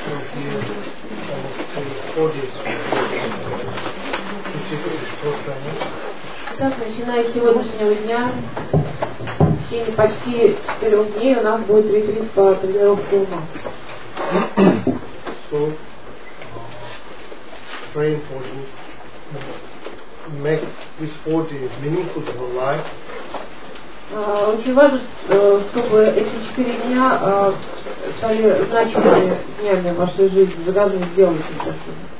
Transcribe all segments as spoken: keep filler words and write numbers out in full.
here almost three, four days. Так, начиная с сегодняшнего дня, в течение почти четырех дней у нас будет ретрит по тренировке ума. So, uh, very important. Make these four days meaningful to your life. Uh, очень важно, чтобы эти четыре дня uh, стали значимыми днями в вашей жизни. Вы должны сделать это.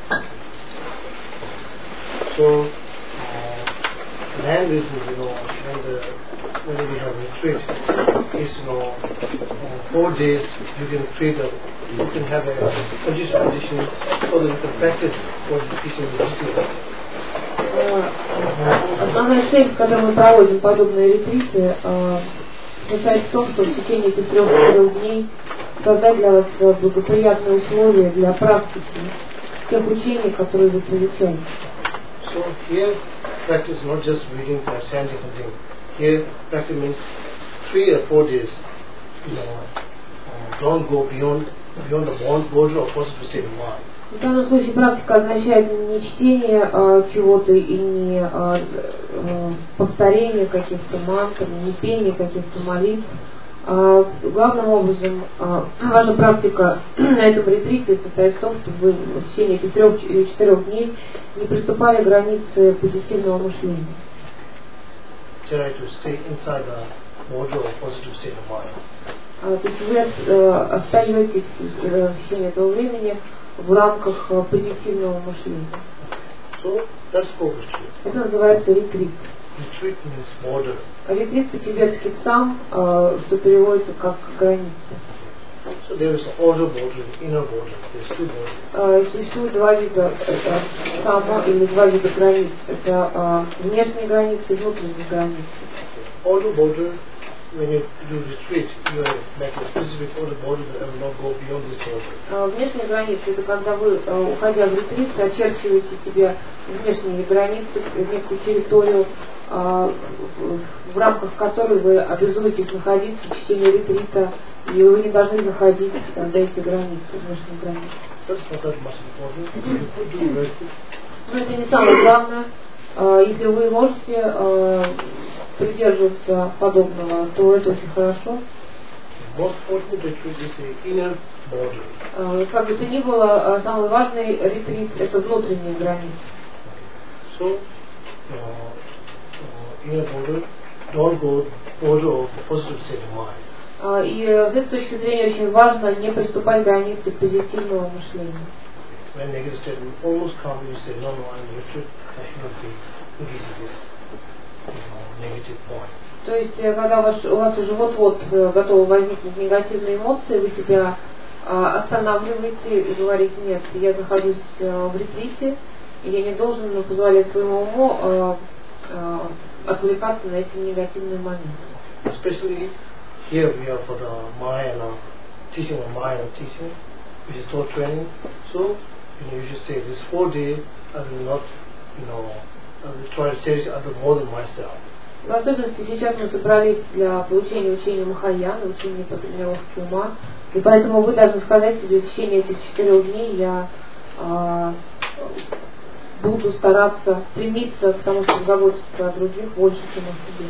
So, uh, land is, you know, and uh, when we have retreat, is, you know, uh, four days you can create a, you can have a condition condition so that you can practice what you teach in the history. Основная цель, в которой мы проводим подобные ретриты, состоит в том, что в течение этих трех-четырех дней создать для вас благоприятные условия для практики тех учений, которые вы получаете. So here practice not just reading or chanting something. Here practice means three or four days. You know, uh, don't go beyond beyond the border of positive state of mind. В данном случае практика означает не чтение а, чего-то и не а, а, повторение каких-то мантр, не пение каких-то молитв. А, главным образом а, ваша практика на этом ретрите состоит в том, чтобы вы в течение этих трех или четырех дней не приступали к границе позитивного мышления. Try to stay inside the border of positive state of mind. А, то есть вы а, остаетесь в течение этого времени в рамках позитивного мышления. So, that's focus. Это называется ретрит. Retreat means border. Ретрит по-тибетски цам, что переводится как граница. So there is an outer border, inner border. There's two borders. Существует два вида цама или два вида границ. Это внешние границы и внутренние границы. Outer border, when you do retreat, you make a specific outer border that will not go beyond this border. Внешние границы — это когда вы, уходя в ретрит, очерчиваете себе внешние границы, некую территорию, в рамках которой вы обязуетесь находиться в течение ретрита, и вы не должны заходить до этих границ, внешних границ. Но это не самое главное. Если вы можете придерживаться подобного, то это очень хорошо. Как бы то ни было, самый важный ретрит — это внутренние границы. So, uh, uh, inner border, don't go border of positive state of mind. И с этой точки зрения очень важно не приступать к границе позитивного мышления. When negative state almost come, you say, no, no, I'm retreat, I should not be engaged in this, you know, negative point. То есть, когда ваш, у вас уже вот-вот готовы возникнуть негативные эмоции, вы себя а, останавливаете и говорите: нет, я нахожусь а, в ретрите, и я не должен позволять своему уму а, а, отвлекаться на эти негативные моменты. Especially here we are for the Mahayana teaching or Mahayana teaching, which is thought training. So, you know, you should say this four days I will not, you know, I will try to cherish other more than myself. В особенности сейчас мы собрались для получения учения Махаяны, учения по тренировке ума, и поэтому вы должны сказать себе: в течение этих четырех дней я а, буду стараться, стремиться к тому, чтобы заботиться о других больше, чем о себе.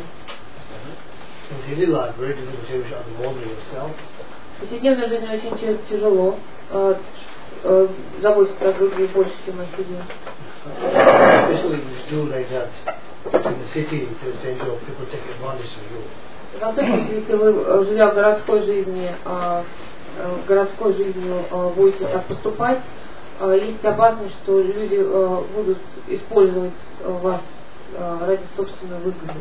В повседневной жизни очень тяжело а, а, заботиться о других больше, чем о себе. В особенности, если вы, живя в городской жизни, а, городской жизнью а, будете так поступать, а, есть опасность, что люди а, будут использовать вас а, ради собственной выгоды.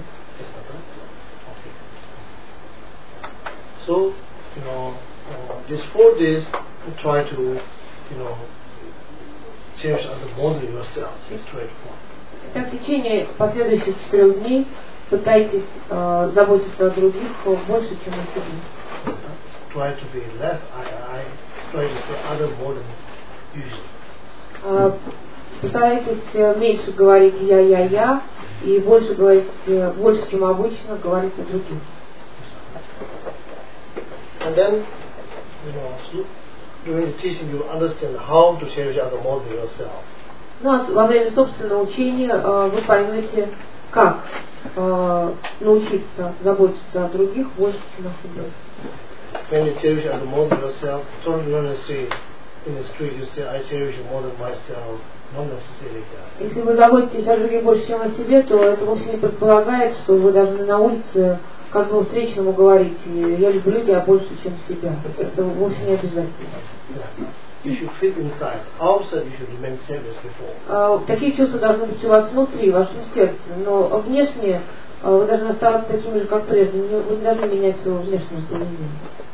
So, you know, uh, these four days to try to, you know, cherish other more than yourself. Just try to form. Так, в течение последующих четырех дней пытайтесь э, заботиться о других больше, чем о себе. Try to be less I, I, try to say other more than usual. Э, постарайтесь меньше говорить я, я, я, и больше говорить, больше, чем обычно, говорить о других. And then, you know, during the teaching you understand how to cherish other more than yourself. Ну а во время собственного учения э, вы поймете, как э, научиться заботиться о других больше, чем о себе. When you cherish other more than yourself, don't necessarily in the street you say, I cherish you more than myself. Not necessarily that. Если вы заботитесь о других больше, чем о себе, то это вовсе не предполагает, что вы должны на улице каждому встречному говорить, я люблю тебя больше, чем себя. Это вовсе не обязательно. You should feel inside. Outside you should remain same as before. Uh, такие чувства должны быть у вас внутри, в вашем сердце, но внешне uh, вы должны оставаться такими же, как прежде. Вы не должны менять свое внешнее поведение.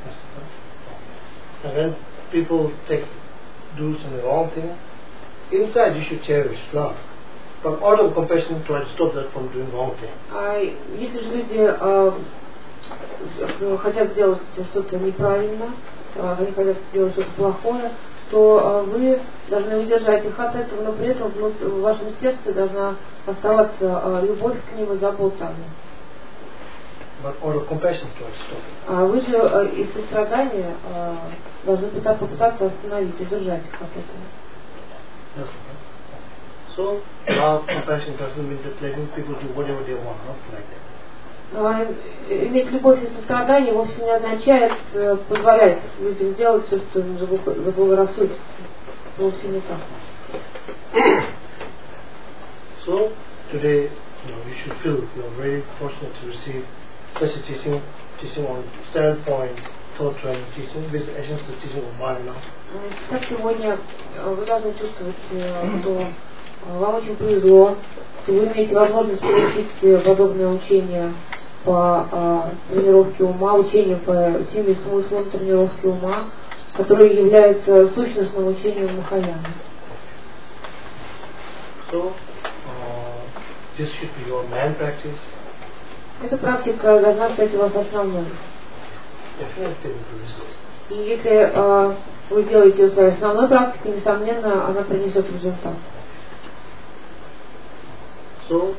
And when people take, do some wrong thing, inside you should cherish love. But out of compassion try to stop that from doing wrong thing. А если же люди uh, хотят сделать что-то неправильно, uh, они хотят сделать что-то плохое, то вы должны удержать их от этого, но при этом в вашем сердце должна оставаться любовь к ним и забота о них. А вы же из сострадания должны попытаться остановить, удержать их от этого. Yes. So, love, compassion doesn't mean that letting people do whatever they want, not like that. Иметь любовь и сострадание вовсе не означает позволять людям делать все, что им заблагорассудится. Вовсе не так. So today, you know, you should feel you are very fortunate to receive such a teaching, teaching on seven point thought training teaching, with essential teaching of Mahayana. Так сегодня вы должны чувствовать, что вам очень повезло, что вы имеете возможность получить подобное учение по а, тренировке ума, учение по семи смыслам тренировки ума, которое является сущностным учением Махаяны. So, uh, this should be your main practice. Эта практика должна стать у вас основной. И если а, вы делаете ее своей основной практикой, несомненно, она принесет результат. So,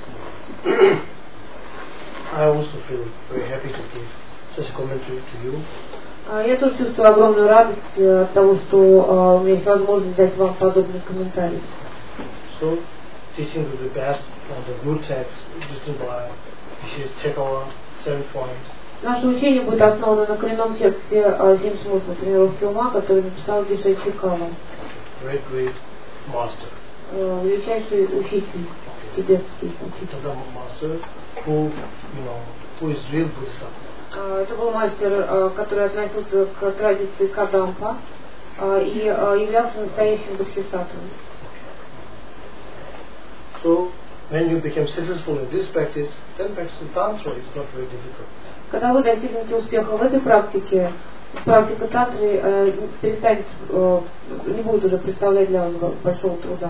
I also feel very happy to give such a commentary to you. Я тоже чувствую огромную радость от того, что uh, у меня есть возможность дать вам подобный комментарий. So, teaching will be based on the good text written by Chekava, seven point. Наше учение будет основано на коренном тексте uh, «Семь смыслов тренировки ума», который написал Дишай Чекава. Great, great master. Uh, величайший учитель, тибетский учитель. Master who, you know, who is real Buddhism. Uh, это был мастер, uh, который относился к традиции Кадампа uh, и uh, являлся настоящим бодхисаттвой. So, when you become successful in this practice, then practicing tantra is not very difficult. Когда вы достигнете успеха в этой практике, практика тантры э, перестанет, э, не будет уже представлять для вас большого труда.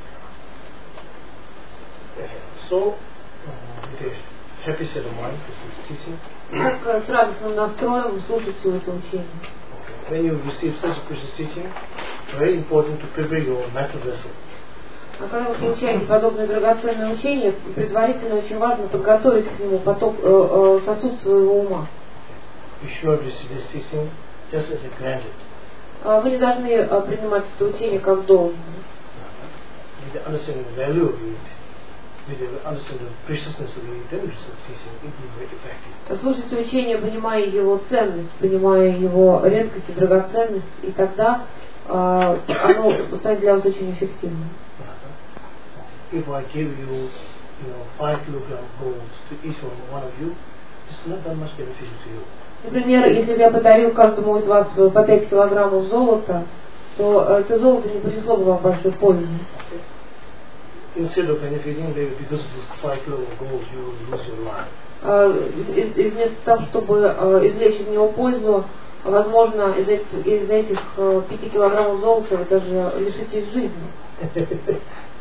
So, with a happy set of mind, this is teaching. Так с радостным настроем слушайте это учение. When you receive such a precious teaching, very important to prepare your mental vessel. А когда вы получаете подобное драгоценное учение, предварительно очень важно подготовить к нему поток, э, э, сосуд своего ума. You should not receive this teaching just as a granted. Вы не должны э, принимать это учение как должное. With the understanding the value of it, with the understanding the preciousness of it, then receive teaching, it will be very effective. Слушайте учение, понимая его ценность, понимая его редкость и драгоценность, и тогда э, оно станет для вас очень эффективным. If I give you, you know, five kilogram gold to each one of you, it's not that much beneficial to you. Например, если бы я подарил каждому из вас по пять килограммов золота, то это золото не принесло бы вам большой пользы. Instead of benefiting, maybe because of this five kilogram gold, you will lose your life. И вместо того, чтобы извлечь из него пользу, возможно, из этих, из этих пяти килограммов золота вы даже лишитесь жизни.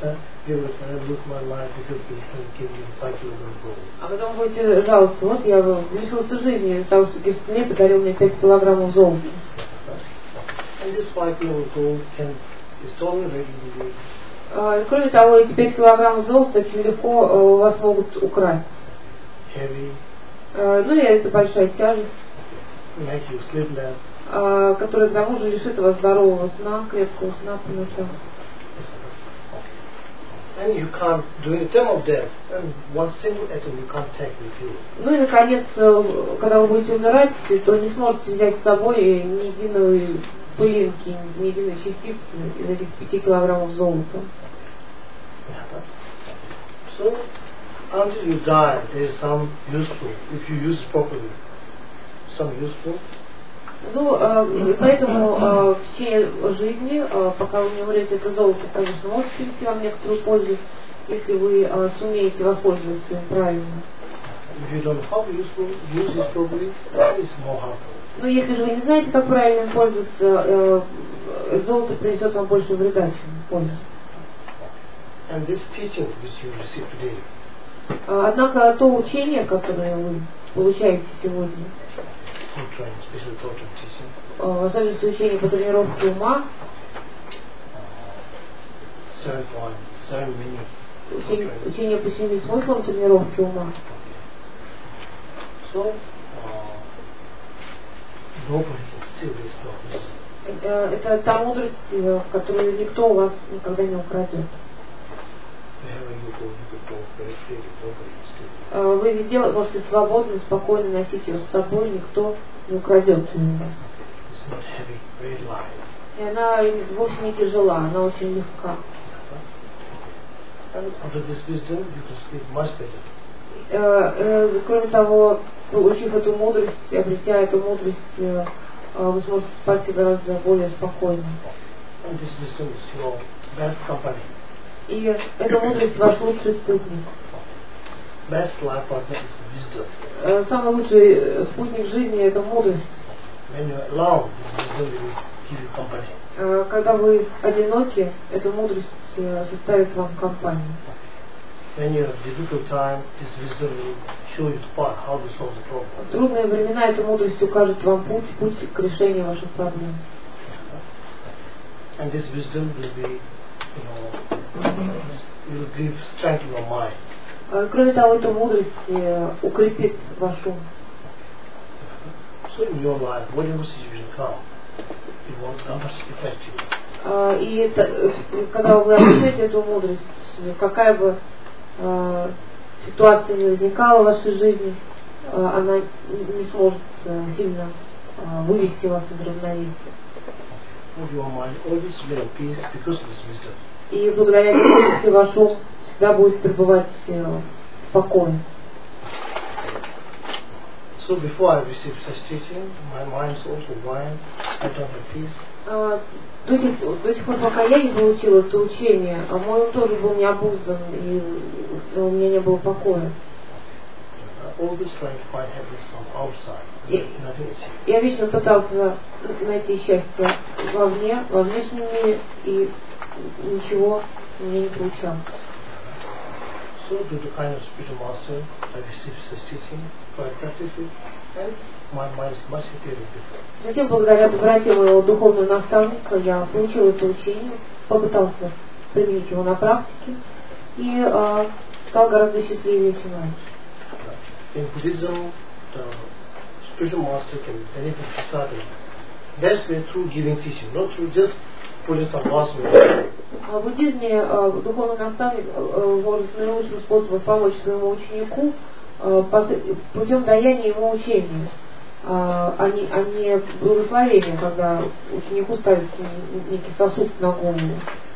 А потом будете жаловаться, вот я лишился жизни из-за того, что Герцене подарил мне пять килограммов золота. Кроме того, эти пять килограммов золота очень легко у вас могут украсть. Heavy. Ну и это большая тяжесть. Make you sleepless. а, который к тому же лишит вас здорового сна, крепкого сна по ночам. And you can't, during the time of death, and one single atom you can't take with you. Ну и, наконец, когда вы будете умирать, то не сможете взять с собой ни единой пылинки, ни единой частицы из этих пяти килограммов золота. So, until you die, there is some useful, if you use it properly, some useful. Ну, э, поэтому э, в течение жизни, э, пока вы не умрете, это золото, конечно, может принести вам некоторую пользу, если вы э, сумеете воспользоваться им правильно. If you don't know how to useful, use it properly, that is more harmful. Но если же вы не знаете, как правильно им пользоваться, э, золото принесет вам больше вреда, чем пользы. And this teaching which you receive today, однако то учение, которое вы получаете сегодня, в особенности учение по тренировке ума, учение, учение по семи смыслам тренировки ума, so, uh, это, это та мудрость, которую никто у вас никогда не украдет. Вы везде можете свободно, спокойно носить ее с собой, никто не украдет ее у вас. И она вовсе не тяжела, она очень легка. Кроме того, получив эту мудрость, обретя эту мудрость, вы сможете спать гораздо более спокойно. И эта мудрость ваш лучший спутник. Best life partner is wisdom. Самый лучший спутник жизни — это мудрость. When you are alone, this wisdom will give you company. Когда вы одиноки, эта мудрость составит вам компанию. When you have difficult time, this wisdom will show you the path how to solve the problem. В трудные времена эта мудрость укажет вам путь, путь к решению ваших проблем. And this wisdom will be, you know, will give strength to your mind. Кроме того, эта мудрость укрепит ваш ум. So in your life, whatever situation comes, it won't come as effective. И это, когда вы обретете эту мудрость, какая бы э, ситуация ни возникала в вашей жизни, э, она не сможет э, сильно э, вывести вас из равновесия. И благодаря этой мудрости ваш ум всегда будет пребывать э, в покое. So before I received such teaching, my mind is also wine. I don't have peace. Uh, до, тех, до тех пор, пока я не получила это учение, а мой ум тоже был необуздан, и у меня не было покоя. Я, я вечно пытался найти счастье вовне, во внешнем мире, и ничего у меня не получалось. So, due to kind of spiritual master, I received such teaching, so I practice it, and my mind is much happier than before. Затем, благодаря доброте моего духовного наставника, я получил это учение, попытался применить его на практике и э, стал гораздо счастливее, чем раньше. In Buddhism, the spiritual master can benefit society best way through giving teaching, not through just putting some words. В буддизме э, духовный наставник э, может наилучшим способом помочь своему ученику э, путем даяния ему учения, э, а, не, а не благословения, когда ученику ставится некий сосуд на голову.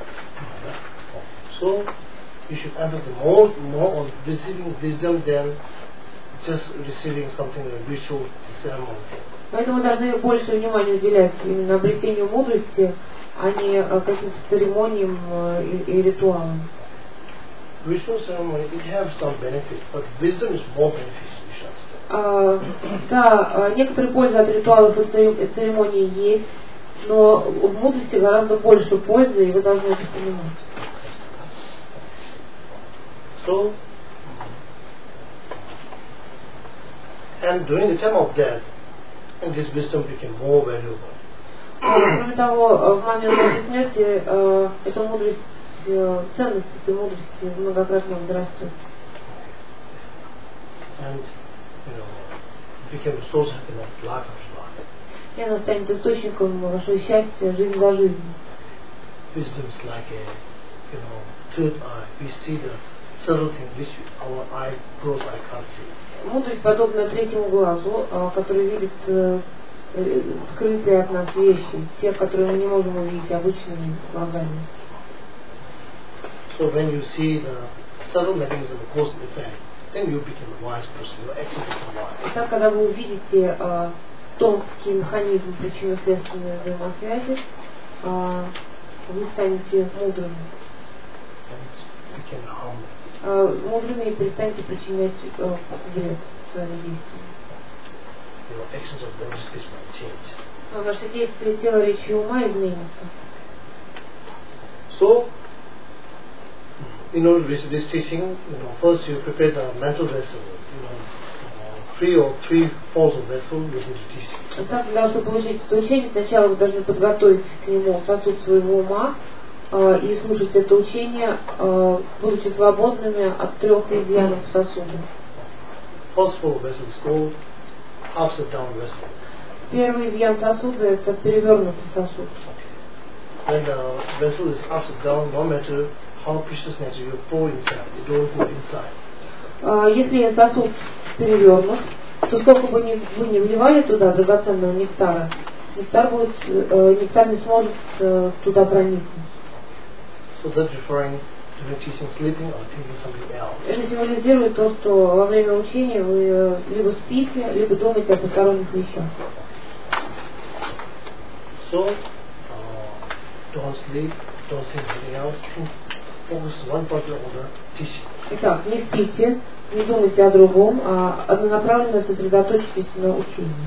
So, you should emphasize more, more on receiving wisdom than just receiving something like ritual ceremony. Поэтому должны больше внимания уделять именно обретению мудрости, а не каким-то церемониям и, и ритуалам. Ritual ceremony, it has some benefit, but wisdom is more beneficial, you should understand. А, да, некоторые пользы от ритуалов и церемоний есть, но в мудрости гораздо больше пользы, и вы должны это понимать. So, and during the time of death, and this wisdom became more valuable. Кроме того, в момент вашей смерти э, эта мудрость, э, ценность этой мудрости многократно возрастет. And, you know, became a source of happiness, life after life. и она станет источником вашего счастья, жизнь за жизнь. Wisdom is like a, you know, third eye. We see the subtle things which our eye, gross eye can't see. Мудрость подобна третьему глазу, который видит э, скрытые от нас вещи, те, которые мы не можем увидеть обычными глазами. So when you see the subtle mechanism of cause and effect, then you become a wise person. You actually become wise. Итак, когда вы увидите э, тонкий механизм причинно-следственной взаимосвязи, э, вы станете мудрыми. Э, мудрыми и перестанете причинять э, вред своими действиями. Но ваши действия тела, речи и ума изменятся. So, in order to receive this teaching, you know, first you prepare the mental vessel, you know, uh, three or three folds of vessel, listen to teaching. Итак, для того, чтобы получить это учение, сначала вы должны подготовить к нему сосуд своего ума э, и слушать это учение, э, будучи свободными от трех изъянов сосуда. First fold vessel is called upside down vessel. Первый изъян сосуда — это перевернутый сосуд. When the vessel is upside down, no matter how precious nature you pour inside, you don't go inside. Если сосуд перевернут, то сколько бы ни, вы не вливали туда драгоценного нектара, нектар, будет, э, нектар не сможет э, туда проникнуть. So that's referring to the teaching sleeping or thinking something else. Это символизирует то, что во время учения вы либо спите, либо думаете о посторонних вещах. So, uh, don't sleep, don't think anything else, think, focus one part on the teaching. Итак, не спите, не думайте о другом, а однонаправленно сосредоточьтесь на учении.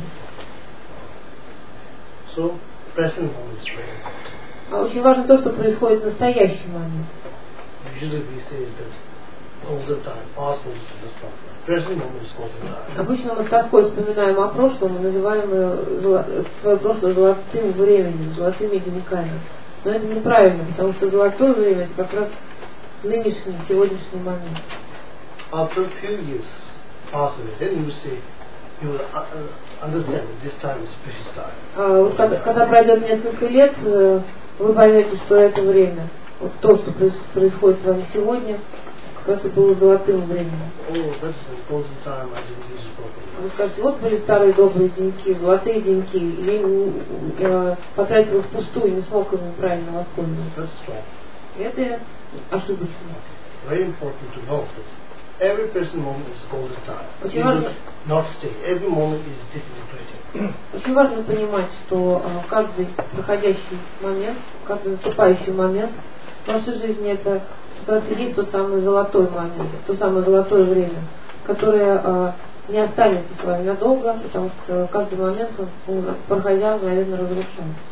So, present moment is very important. Очень важно то, что происходит в настоящий момент. Usually we say that all the time, past moment is the stuff. Present moment is all the time. Обычно мы с тоской вспоминаем о прошлом и называем свое прошлое золотым временем, золотыми деньками. Но это неправильно, потому что золотое время — это как раз нынешний, сегодняшний момент. After a few years pass away, then you say, you will understand that this time is precious time. А вот когда, когда пройдет несколько лет, вы поймете, что это время, вот то, что происходит с вами сегодня, как раз и было золотым временем. Oh, that's a golden time, I didn't use it properly. Вы скажете, вот были старые добрые деньки, золотые деньки, я, я потратил их впустую, не смог ими правильно воспользоваться. That's wrong. Это ошибочно. Very important to know that every present moment is golden time. Очень You важно, do not stay. Every moment is disintegrating. очень важно понимать, что а, каждый проходящий момент, каждый наступающий момент в вашей жизни — это как раз и есть тот самый золотой момент, то самое золотое время, которое а, не останется с вами надолго, потому что каждый момент, он, проходя, мгновенно разрушается.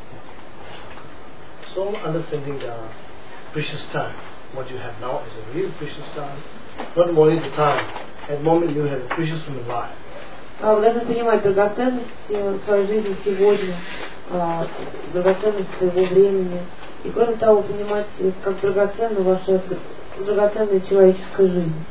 So understanding the precious time, what you have now is a real precious time, not only the time, at the moment you have a precious human life. А вы должны понимать драгоценность своей жизни сегодня, а, драгоценность своего времени. И кроме того, понимать, как драгоценна ваша драгоценная человеческая жизнь.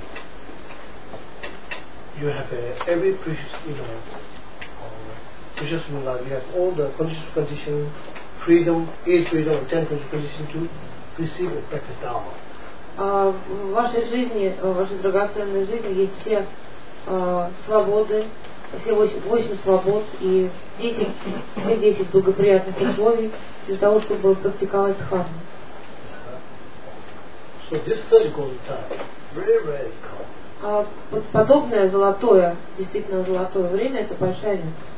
You have a, every precious, you know, uh, precious human life. You have all the conditions, condition, freedom, age freedom, and ten condition to receive and practice Dharma. А в вашей жизни, в вашей драгоценной жизни есть все а, свободы, все восемь, восемь свобод и десять, все десять благоприятных условий для того, чтобы практиковать дхарму. So this such golden time, very, very common. А вот подобное золотое, действительно золотое время — это большая редкость.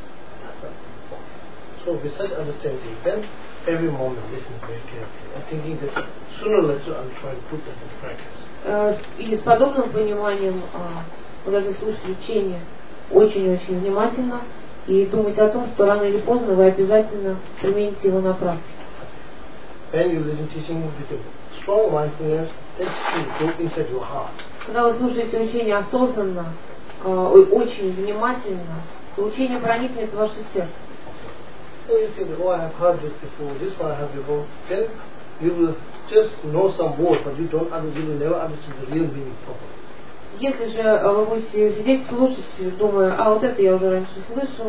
So with such understanding, then every moment listen very carefully and thinking that sooner or later I'll try to put that in practice. И с подобным пониманием вы должны слушать учение очень-очень внимательно и думать о том, что рано или поздно вы обязательно примените его на практике. When you listen teaching with a strong mindfulness, then teaching will go inside your heart. Когда вы слушаете учение осознанно, очень внимательно, то учение проникнет в ваше сердце. So you think, oh, I have heard this before, this one I have before, then you will just know some words, but you don't understand, you will never understand the real meaning properly. Если же вы будете сидеть, слушать, думая, а вот это я уже раньше слышал,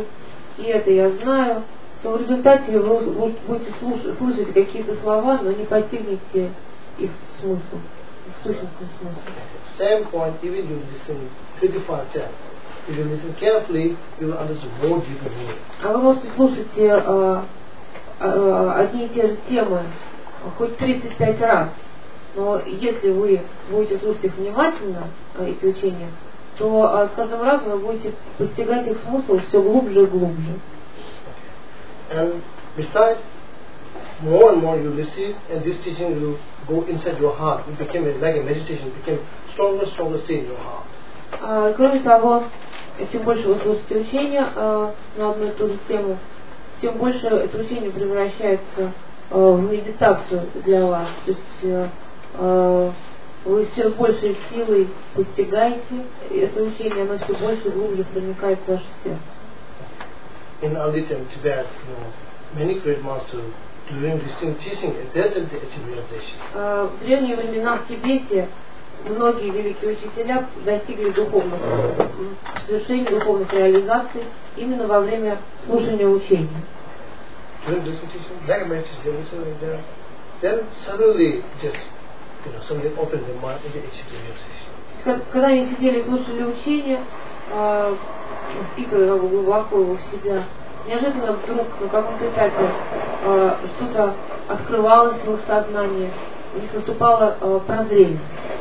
и это я знаю, то в результате вы будете слушать, слышать какие-то слова, но не постигнете их смысл, их сущностный смысл. Same point, even you listen thirty-five times. If you listen carefully, you will understand more deeper meaning. А вы можете слушать э, э, одни и те же темы хоть тридцать пять раз, но если вы будете слушать их внимательно, эти учения, то э, с каждым разом вы будете постигать их смысл все глубже и глубже. And besides, more and more you receive, and this teaching will go inside your heart. It became a, like a meditation. It became stronger, stronger stay in your heart. А, кроме того, чем больше вы слушаете учения э, на одну и ту же тему, тем больше это учение превращается э, в медитацию для вас. То есть э, э, вы все с большей силой постигаете это учение, оно все больше и глубже проникает в ваше сердце. In early time Tibet, you know, many great masters during this teaching, they did the achieve realization. Uh, в древние времена в Тибете многие великие учителя достигли духовных совершений, духовных реализаций именно во время слушания учения. During this teaching, like meditation, they listen like that. Then suddenly, just you know, somebody opened their mind and they achieved realization. Когда они сидели и слушали учение, впитывая его глубоко его в себя, неожиданно вдруг на каком-то этапе э, что-то открывалось в их сознании, у них наступало э, прозрение.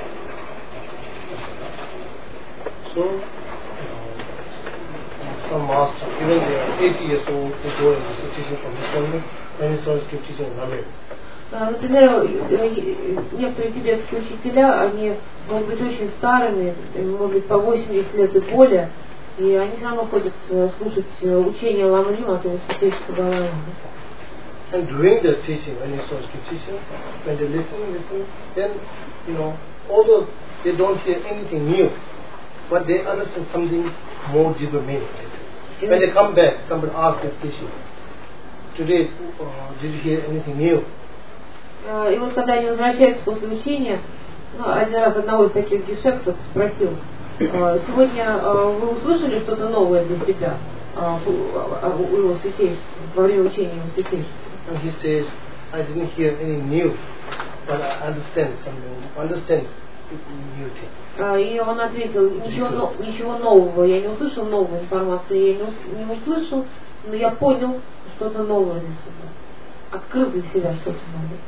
So, uh, some master, even they are eighty years old, they go and listen teaching from his students, and his students keep teaching in America. Например, некоторые тибетские учителя, они могут быть очень старыми, может быть по восемьдесят лет и более, и они все равно ходят слушать учение Ламрима, от его святейшего Далай-ламы. And during the teaching, when his students keep teaching, when they listen, listen, then, you know, although they don't hear anything new, but they understand something more deeper meaning. When they come back, somebody asks this teaching, today, uh, did you hear anything new? И вот когда они возвращаются после учения, ну, один раз одного из таких гешефтов спросил, сегодня вы услышали что-то новое для себя у его святейшества, во время учения его святейшества? And he says, I didn't hear any new, but I understand something, understand new thing. И он ответил, ничего, ничего нового, я не услышал новой информации, я не, ус, не услышал, но я понял что-то новое для себя, открыл для себя что-то новое.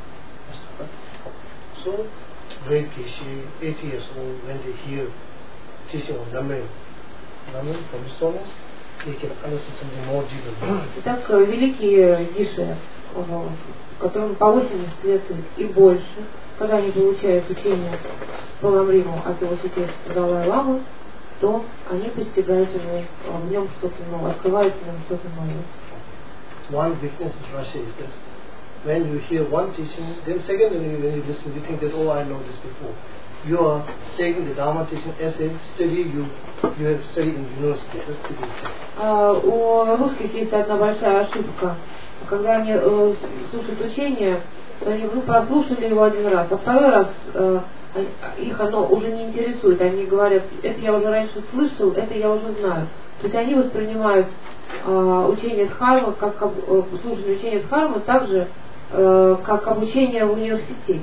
So, great Rishi, eighty years old, when they hear teaching of Namen, Namen from his students, they can understand something more deeper. Итак, великие гиши, которым по восемьдесят лет и больше, когда они получают учение по Ламриму от его святейшества Далай-ламы, то они постигают уже в нем что-то новое, открывают в нем что-то новое. One weakness in Russia is this. When you hear one teaching, then second when you, when you listen, you think that, oh, I know this before. You are taking the Dharma teaching as a study you you have studied in university. That's the mistake. У русских есть одна большая ошибка. Когда они э, слушают учение, они ну, прослушали его один раз, а второй раз э, их оно уже не интересует. Они говорят, это я уже раньше слышал, это я уже знаю. То есть они воспринимают э, учение Дхармы, как э, слушание учения Дхармы, так же, э, как обучение в университете.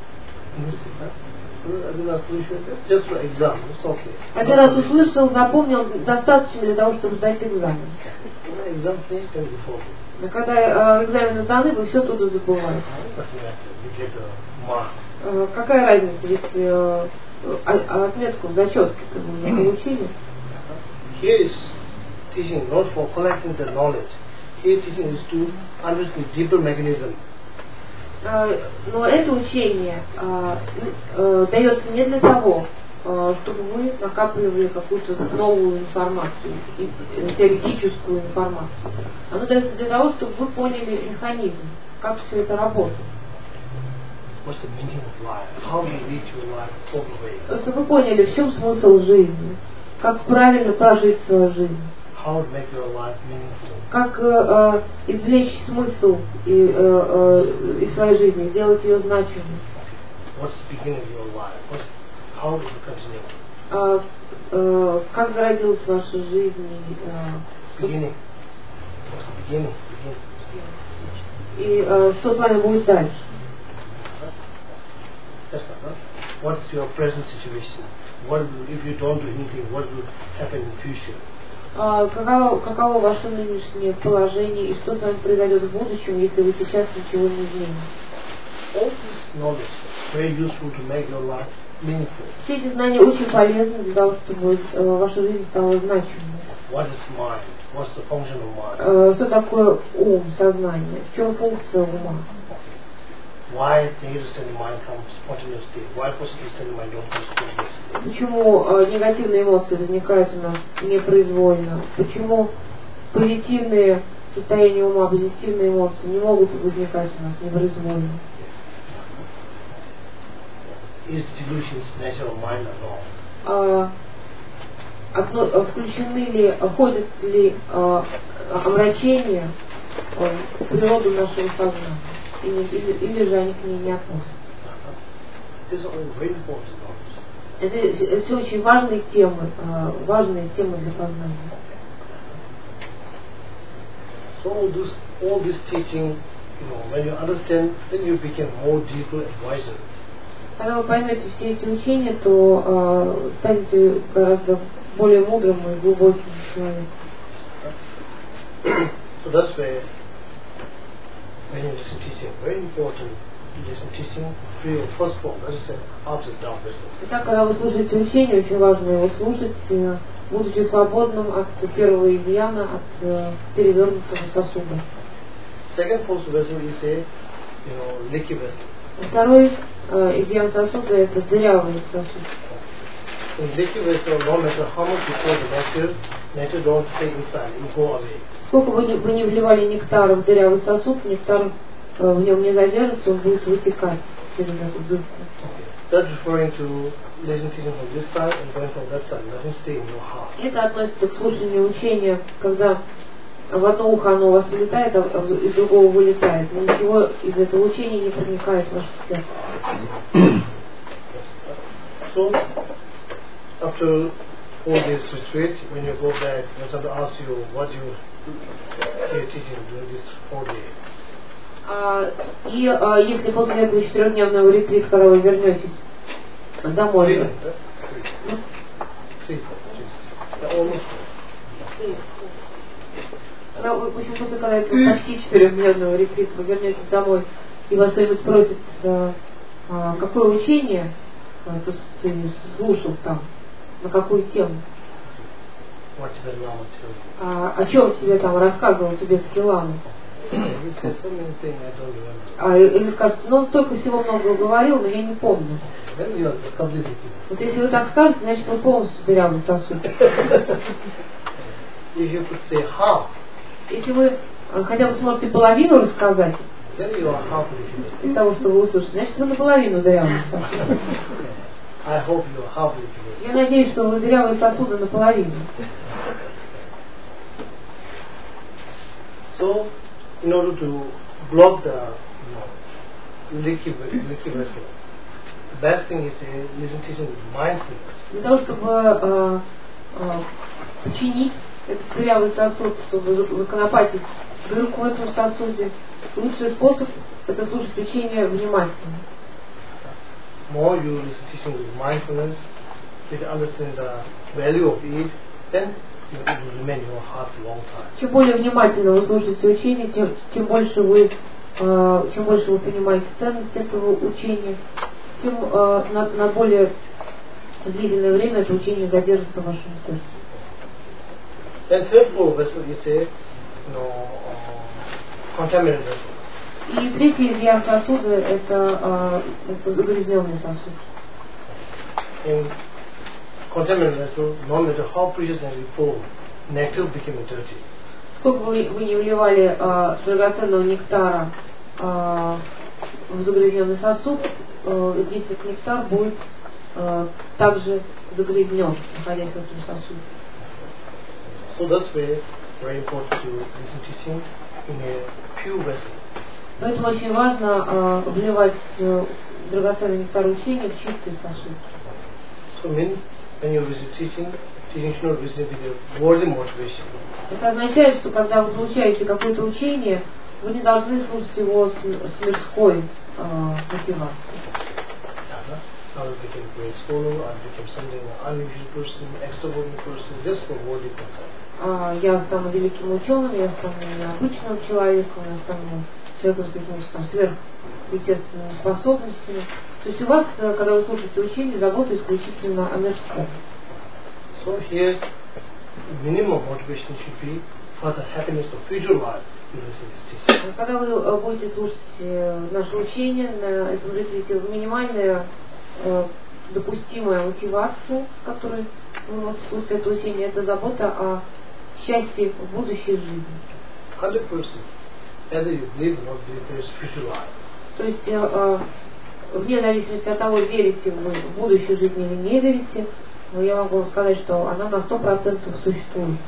Just for exam, it's okay. Один раз услышал, запомнил, достаточно для того, чтобы сдать экзамен. Exam finished, then you forget. Но когда э, экзамены сданы, вы все тут забываете. Э, какая разница, ведь э, а, отметку в зачетке-то вы уже получили? Here is teaching not for collecting the knowledge. Here teaching is to understand deeper mechanism. Э, но это учение э, э, дается не для того, э, чтобы вы накапливали какую-то новую информацию, теоретическую информацию. Оно дается для того, чтобы вы поняли механизм, как все это работает. What's the meaning of life? How do you lead your life proper way? Чтобы вы поняли, в чем смысл жизни, как правильно прожить свою жизнь. How to make your life meaningful. Как э, извлечь смысл и, э, э, из своей жизни, сделать ее значимой. What's the beginning of your life? What's, how does it continue? Э, э, как зародилась ваша жизнь? Э, beginning. Beginning, beginning. И э, что с вами будет дальше? That's not, huh? What's your present situation? What will, if you don't do anything, what will happen in future? А, каково, каково ваше нынешнее положение и что с вами произойдет в будущем, если вы сейчас ничего не измените? All this knowledge is very useful to make your life meaningful. Все эти знания очень полезны для того, чтобы э, ваша жизнь стала значимой. What is mind? What's the function of mind? Э, что такое ум, сознание? В чем функция ума? Why negative state of mind comes spontaneously? Why positive state of mind don't come spontaneously? Почему э, негативные эмоции возникают у нас непроизвольно? Почему позитивные состояния ума, позитивные эмоции не могут возникать у нас непроизвольно? Is delusions natural mind or not? А, отно, включены ли, входят ли а, омрачения а, в природу нашего сознания? Или, или, или же они к ней не относятся? Это, это все очень важные темы, а, важные темы для познания. So all this, all this teaching, you know, when you understand, then you become more deeper and wiser. Когда вы поймете все эти учения, то э, станете гораздо более мудрым и глубоким человеком. So that's why when you listen teaching, very important, you listen teaching free of first form, that is opposite down vessel. Итак, когда вы слушаете учение, очень важно его слушать, э, будучи свободным от первого изъяна, от э, перевернутого сосуда. Second force vessel is a, you know, leaky vessel. Второй э, изъян сосуда — это дырявый сосуд. In leaky vessel, no matter how much you pour the nectar, nectar don't stay inside, it will go away. Сколько бы вы не вливали нектара в дырявый сосуд, нектар э, в нем не задержится, он будет вытекать через эту дырку. That's referring to listening teaching from this side and going from that side. Nothing stay in your heart. Это относится к слушанию учения, когда в одно ухо оно у вас вылетает, а из другого вылетает. Но ничего из этого учения не проникает в ваше сердце. So, after four days retreat, when you go back, when somebody asks you what you hear teaching during this four days. А, и а, если после этого четырехдневного ретрита, когда вы вернетесь домой, Three, huh? Three, three. Almost. когда вы, в общем, после когда этого почти четырехдневного ретрита вы вернетесь домой, и вас кто-нибудь просит, а, а, какое учение а, ты, ты слушал там, на какую тему, What did the Lama tell you? а, о чем тебе там рассказывал тебе Скилама. He said so many things I don't remember. А, или скажете, ну он только всего много говорил, но я не помню. Then you are completely. Вот если вы так скажете, значит вы полностью дырявый сосуд. If you could say half, Если вы а, хотя бы сможете половину рассказать then you are half listening. из того, что вы услышите, значит вы наполовину дырявый сосуд. I hope you are half listening. Я надеюсь, что вы дырявые сосуды наполовину. So, in order to block the you know, leaky, leaky vessel, the best thing is to listen teaching with mindfulness. Для того, чтобы э, э, починить этот дырявый сосуд, чтобы законопатить дырку в этом сосуде, лучший способ — это слушать учение внимательно. More you listen teaching with mindfulness, if you understand the value of it, then it will remain in your heart for a long time. Чем более внимательно вы слушаете учение, тем, тем больше вы, э, чем больше вы понимаете ценность этого учения, тем э, на, на более длительное время это учение задержится в вашем сердце. Then third floor vessel is a you know, uh, contaminated vessel. И третий изъян сосуда — это э, загрязненный сосуд. In contaminated vessel, no matter how precious nectar you pour, nectar became dirty. Сколько бы вы, вы не вливали э, драгоценного нектара э, в загрязненный сосуд, э, весь этот нектар будет э, также загрязнен, находясь в этом сосуде. So that's why very important to listen teaching in a pure vessel. Поэтому очень важно э, вливать э, драгоценный нектар учения в чистый сосуд. So means when you visit teaching, teaching should not result with a worldly motivation. Это означает, что когда вы получаете какое-то учение, вы не должны слушать его с, с мирской э, мотивацией. I will become a great scholar, I will become something unusual person, extraordinary person, just for worldly concern. Uh, я стану великим ученым, я стану необычным человеком, я стану человеком с какими-то там сверхъестественными способностями. То есть у вас, когда вы слушаете учение, забота исключительно о мирском. So here, minimum motivation should be for the happiness of future life. Когда вы будете слушать наше учение, на этом жителе минимальная допустимая мотивация, с которой вы можете слушать это учение, это забота о счастье в будущей жизни. hundred percent. Either you believe or not believe there is future life. То есть, э, вне зависимости от того, верите вы в будущую жизнь или не верите, но я могу вам сказать, что она на сто процентов существует.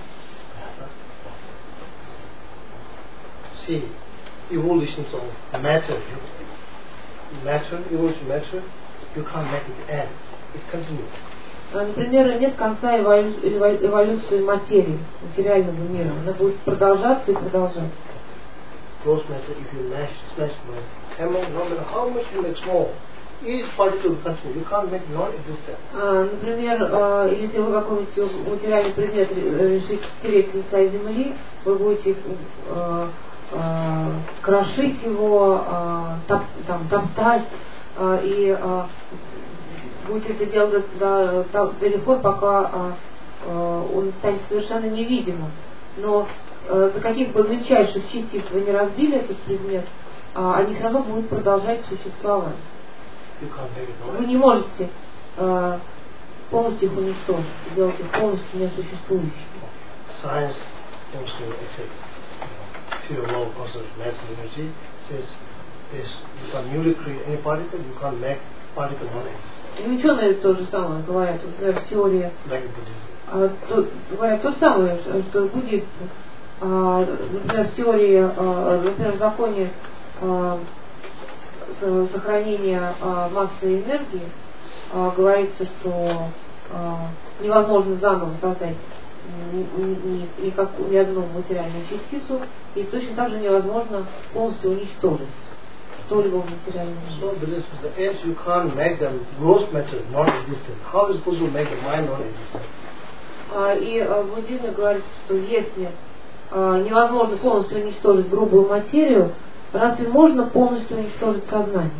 See, evolutions of matter, matter, evolution matter, you can't make it end. It continues. Например, нет конца эволю... эволюции материи, материального мира. Она будет продолжаться и продолжаться. Gross matter, if you mash, smash my hammer, no matter how much you make small, each particle will continue. You can't make non-existent. А, например, а, если вы какой-нибудь материальный предмет решите стереть с лица земли, вы будете а, а, крошить его, а, топ, там, топтать, а, и а, будете это делать до, до, до тех пор, пока а, а, он станет совершенно невидимым. Но а, до каких бы мельчайших частиц вы не разбили этот предмет, а, они все равно будут продолжать существовать. Вы не можете а, полностью их уничтожить, сделать их полностью несуществующими. Science comes to accept pure law of conservation of matter and energy. Says this, you can newly create any particle, you can't make particle non-existent. И ученые то же самое говорят, например, в теории, а, то, говорят то же самое, что буддисты, а, например, в теории, а, например, в законе а, сохранения а, массы и энергии а, говорится, что а, невозможно заново создать ни, ни, никакую, ни одну материальную частицу, и точно так же невозможно полностью уничтожить что-либо материальное. So, because the age you can't make the gross matter non-existent. How is it supposed to make the mind non-existent? А, и а, в буддизме говорится, что если а, невозможно полностью уничтожить грубую материю, разве можно полностью уничтожить сознание?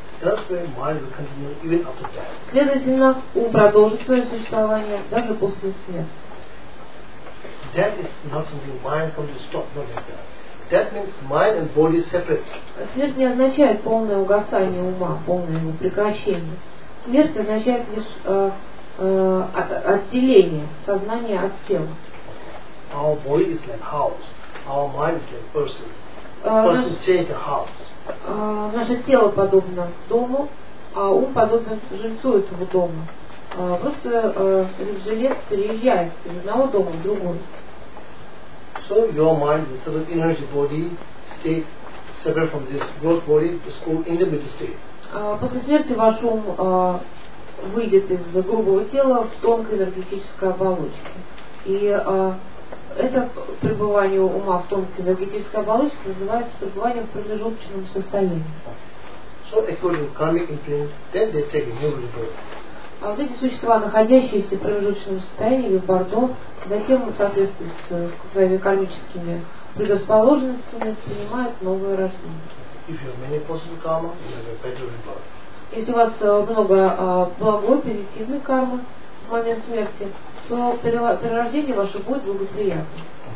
Следовательно, ум продолжит свое существование даже после смерти. That is not something mind comes to stop, not like that. That means mind and body separate. Смерть не означает полное угасание ума, полное его прекращение. Смерть означает лишь э, э, отделение сознания от тела. Our body is like house. Our mind is like person. Person change the house. Uh, наше тело подобно дому, а ум подобен жильцу этого дома. Uh, просто uh, этот жилец переезжает из одного дома в другой. So your mind, the sort of energy body, state separate from this gross body, is called intermediate state. Uh, после смерти ваш ум uh, выйдет из грубого тела в тонкой энергетической оболочке. И uh, это пребывание ума в тонкой энергетической оболочке называется пребыванием в промежуточном состоянии. So, according to karmic imprint, then they take a new rebirth. А вот эти существа, находящиеся в промежуточном состоянии или в Бордо, затем в соответствии с своими кармическими предрасположенностями принимают новое рождение. If you have many positive karma, you have a better rebirth. Если у вас много благой, позитивной кармы в момент смерти, то перерождение ваше будет благоприятным.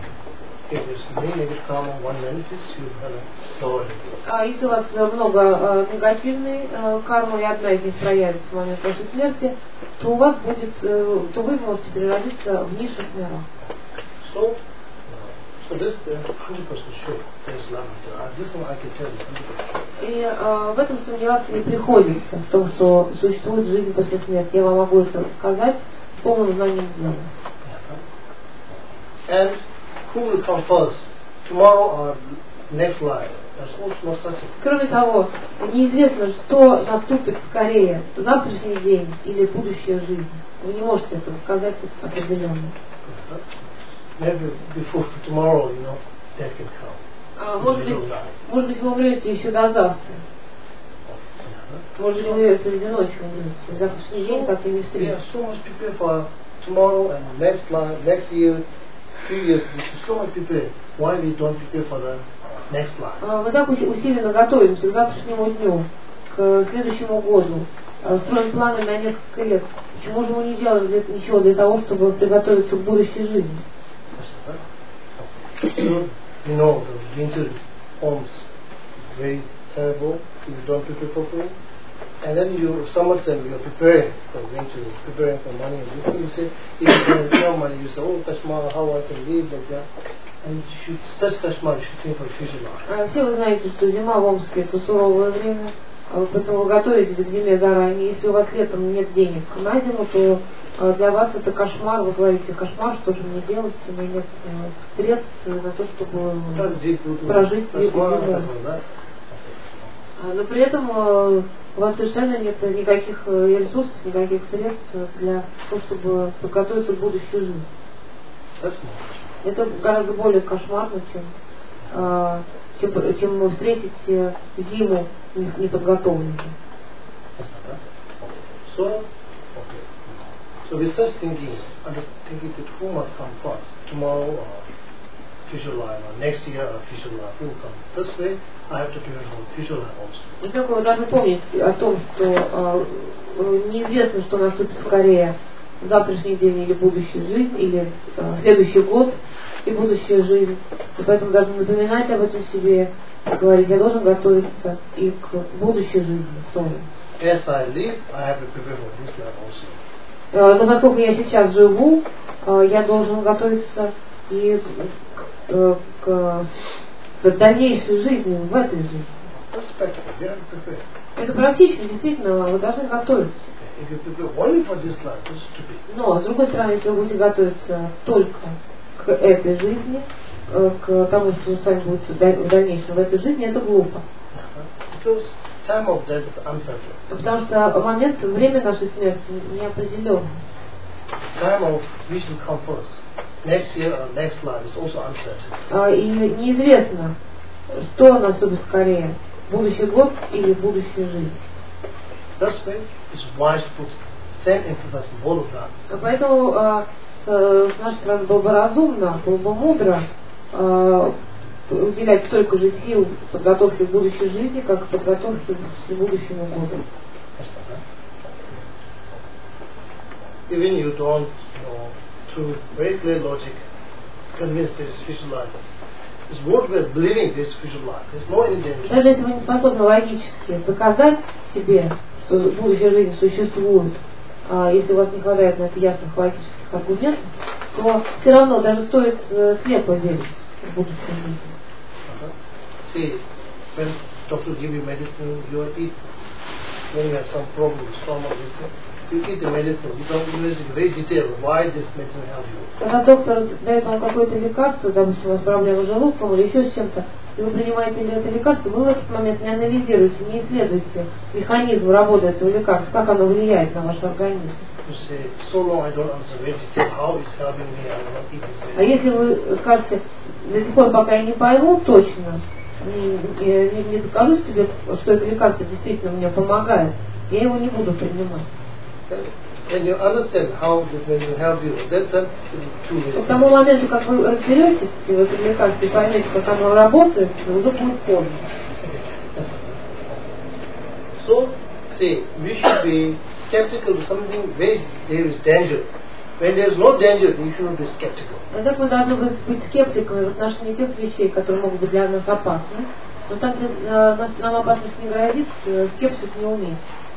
А если у вас много э, негативной э, кармы, и одна из них проявится в момент вашей смерти, то у вас будет, э, то вы можете переродиться в низших мирах. So, so this hundred percent sure there is love. This one I can tell you. И э, в этом сомневаться не приходится, в том, что существует жизнь после смерти. Я вам могу это сказать с полным знанием дела. And who will come first, tomorrow or next life. There's also no such thing. Кроме того, неизвестно, что наступит скорее, завтрашний день или будущая жизнь. Вы не можете это сказать определенно. Maybe before tomorrow, you know, death can come. А, может быть, может быть, вы умрете еще до завтра. Может быть, вы среди ночи умрете. Завтрашний день как и не We встретите. are so much prepared for tomorrow and next life, next year, three years. We are so much prepared. Why we don't prepare for the next life? А, Мы так усиленно готовимся к завтрашнему дню, к следующему году, а, строим планы на несколько лет. Почему же мы не делаем для, ничего для того, чтобы приготовиться к будущей жизни? So, you know, the winter comes very terrible if you don't prepare properly. And then you, summertime, you are preparing for winter, preparing for money. And you say, if you have no money, you say, oh, Kashmir, how I can live like that. And you should, such Kashmir, you should think for future life. А, Все вы знаете, что зима в Омске это суровое время, а, поэтому вы готовитесь к зиме заранее. Если у вас летом нет денег на зиму, то а, для вас это кошмар. Вы говорите, кошмар, что же мне делать, у меня нет э, средств на то, чтобы прожить зиму. А, Но при этом э, у вас совершенно нет никаких э, ресурсов, никаких средств для того, чтобы подготовиться к будущей жизни. Это гораздо более кошмарно, чем, э, чем, чем встретить э, зиму неподготовленной. So, okay. So with such thinking, under thinking that who must come first, tomorrow or future life, or next year or future life, who will come? This way, I have to prepare for future life also. Итак, вы должны помнить о том, что э, неизвестно, что наступит скорее, завтрашний день или будущая жизнь, или э, следующий год и будущая жизнь. И поэтому должны напоминать об этом себе, говорить, я должен готовиться и к будущей жизни тоже. As I live, I have to prepare for this life also. Э, но поскольку я сейчас живу, э, я должен готовиться и э, к, к дальнейшей жизни, в этой жизни. That's practical. We have to prepare. Это практично, действительно, вы должны готовиться. If you prepare only for this life, it's stupid. Но, с другой стороны, если вы будете готовиться только к этой жизни, э, к тому, что с вами будет в дальнейшем в этой жизни, это глупо. Because time of death is uncertain. Потому что момент, время нашей смерти не определен. Time of which will come first, next year or next life, is also uncertain. А, И неизвестно, что наступит скорее, будущий год или будущая жизнь. Thus way, it's wise to put same emphasis on both of them. А Поэтому а, с, с нашей стороны было бы разумно, было бы мудро а, уделять столько же сил подготовке к будущей жизни, как и подготовке к будущему году. Even you don't, you know, through very clear logic, convince there is future life. It's what we're believing there is future life. There's no any danger. Даже если вы не способны логически доказать себе, что будущая жизнь существует, а если у вас не хватает на это ясных логических аргументов, то все равно даже стоит э, слепо верить в будущую жизнь. Uh-huh. See, when doctor give you medicine, you eat. When you have some problem, stomach, you eat the medicine. You don't investigate very detailed why this medicine helps you. Когда доктор дает вам какое-то лекарство, допустим, у вас проблема с желудком или еще с чем-то, и вы принимаете это лекарство, вы в этот момент не анализируете, не исследуете механизм работы этого лекарства, как оно влияет на ваш организм. You say, so long I don't understand very detail how it's helping me, I will not eat this medicine. А если вы скажете, до сих пор, пока я не пойму точно, не, не, не докажу себе, что это лекарство действительно мне помогает, я его не буду принимать. When you understand how this medicine help you, that's a true К тому моменту, как вы разберетесь в этом лекарстве и поймете, как оно работает, уже будет поздно. So, say, we should be skeptical of something where there is danger. When there is no danger, we should not be skeptical. Тогда мы должны быть скептиками в отношении тех вещей, которые могут быть для нас опасны. Но там, где э, нас, нам опасность не грозит, э, скепсис не уместен.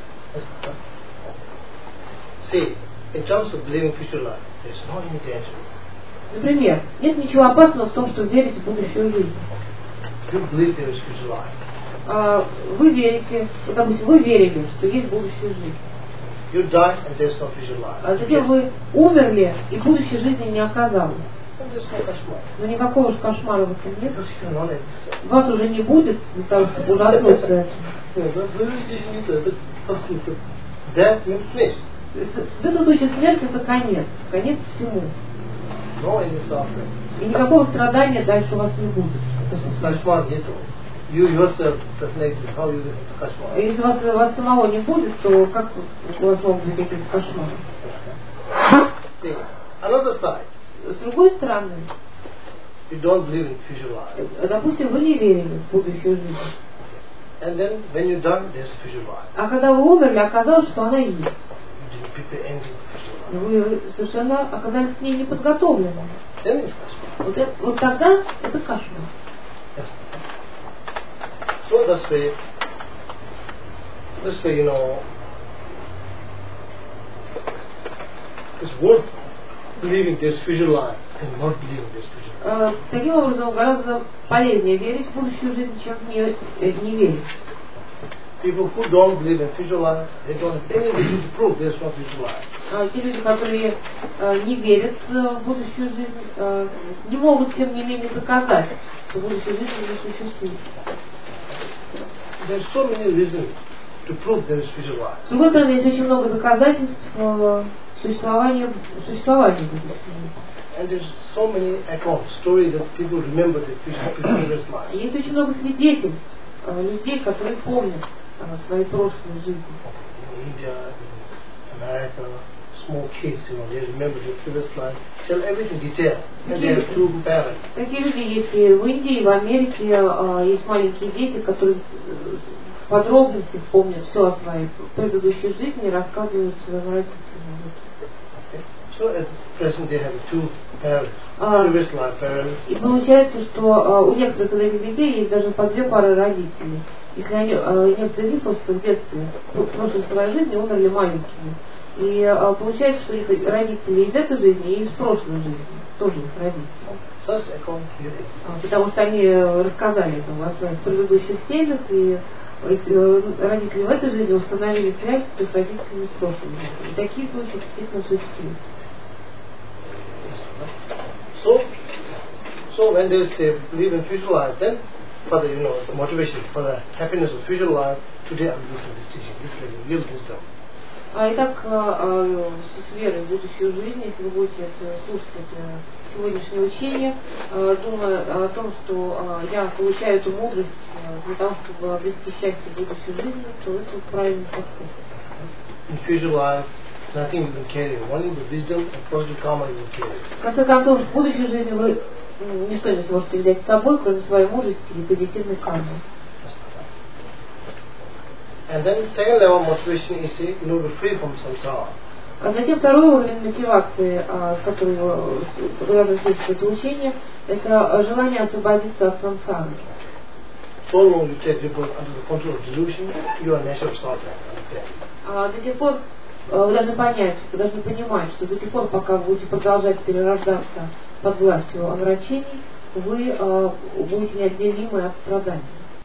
See, in terms of believing future life, there is no any danger. Например, нет ничего опасного в том, что верить в будущую жизнь. You believe there is future life. А, вы верите, вот, допустим, вы верили, что есть будущая жизнь. You die and there is no future life. А затем вы умерли, и будущей жизни не оказалось. there's no kashmir. Но никакого же кошмара в этом нет. Because you cannot exist. Вас уже не будет для того, чтобы ужаснуться этому. Yeah, but where is this meter? The person, the death means finish. В этом случае смерть это конец. Конец всему. No any suffering. И никакого страдания дальше у вас не будет. Kashmir nito. You yourself doesn't exist. How you get into kashmir? Если вас, вас самого не будет, то как у вас могут быть какие-то кошмары? See, another side. С другой стороны, You don't believe in future life. допустим, вы не верили в будущую жизнь. And then when you die, there's future life. А когда вы умерли, оказалось, что она есть. You didn't prepare anything for future life. Вы совершенно оказались к ней не подготовлены. Then it's kashmir. Вот, это, вот тогда это кошмар. Yes. So this way, this way, you know, it's worth believing there's future life and not believing there's future life. Э, таким образом, гораздо полезнее верить в будущую жизнь, чем не, э, не верить. People who don't believe in future life, they don't have any reason to prove there's no future life. А те люди, которые э, не верят э, в будущую жизнь, э, не могут, тем не менее, доказать, что будущая жизнь не существует. There's so many reasons to prove there is future life. С другой стороны, есть очень много доказательств э, существования, существования будущей жизни. And there's so many accounts, stories that people remember their future, previous life. Есть очень много свидетельств э, людей, которые помнят э, свои прошлые жизни. In India, in America, small kids, you know, they remember their previous life, tell everything detail. And they have two parents. Такие люди есть и в Индии, и в Америке. Э, есть маленькие дети, которые э, в подробностях помнят все о своей предыдущей жизни и рассказывают своим родителям. So at present they have two parents, А, previous life parents. и получается, что а, у некоторых из этих детей есть даже по две пары родителей. Если они, а, некоторые из них просто в детстве, в прошлой своей жизни умерли маленькими. И а, получается, что их родители из этой жизни и из прошлой жизни тоже их родители. Such account here exists. А, потому что они рассказали это о своих предыдущих семьях, и их, э, родители в этой жизни установили связь с их родителями в прошлой жизни. И такие случаи действительно существуют. So, so when they say believe in future life, then for the, you know, the motivation for the happiness of future life, today I'm listening to this teaching, this is like real wisdom. А итак, э, с верой в будущую жизнь, если вы будете это, слушать это сегодняшнее учение, э, думая о том, что э, я получаю эту мудрость э, для того, чтобы обрести счастье в будущей жизни, то это правильный подход. In future life, nothing you can carry, only the wisdom and positive karma you can carry. В конце концов, в будущей жизни вы ну, ничто не сможете взять с собой, кроме своей мудрости и позитивной кармы. And then second level of motivation is in order to free from samsara. А затем второй уровень мотивации, а, с которой вы, вы должны слышать это учение, это желание освободиться от сансары. So long you take people under the control of delusion, you are nature of suffering. Understand? А до тех пор а, вы должны понять, вы должны понимать, что до тех пор, пока вы будете продолжать перерождаться под властью омрачений, вы а, будете неотделимы от страданий.